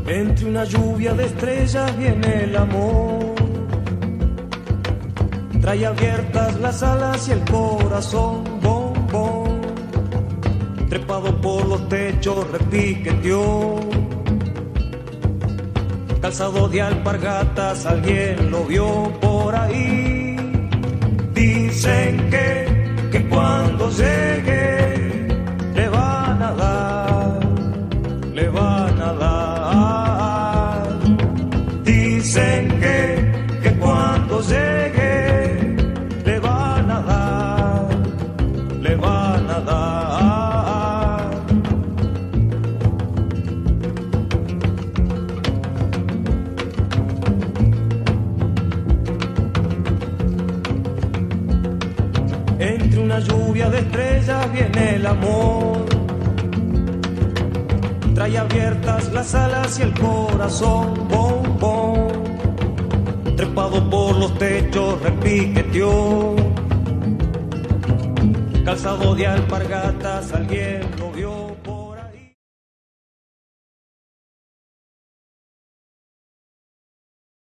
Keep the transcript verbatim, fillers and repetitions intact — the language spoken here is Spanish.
Entre una lluvia de estrellas viene el amor. Trae abiertas las alas y el corazón, bom, bom. Trepado por los techos repiqueteó. Calzado de alpargatas, alguien lo vio por ahí. Dicen que, que cuando llegue le van a dar, le van a dar. Dicen que, que cuando llegue le van a dar, le van a dar. Entre una lluvia de estrellas viene el amor. Trae abiertas las alas y el corazón, bom, bom. Trepado por los techos repiqueteó. Calzado de alpargatas, alguien lo vio por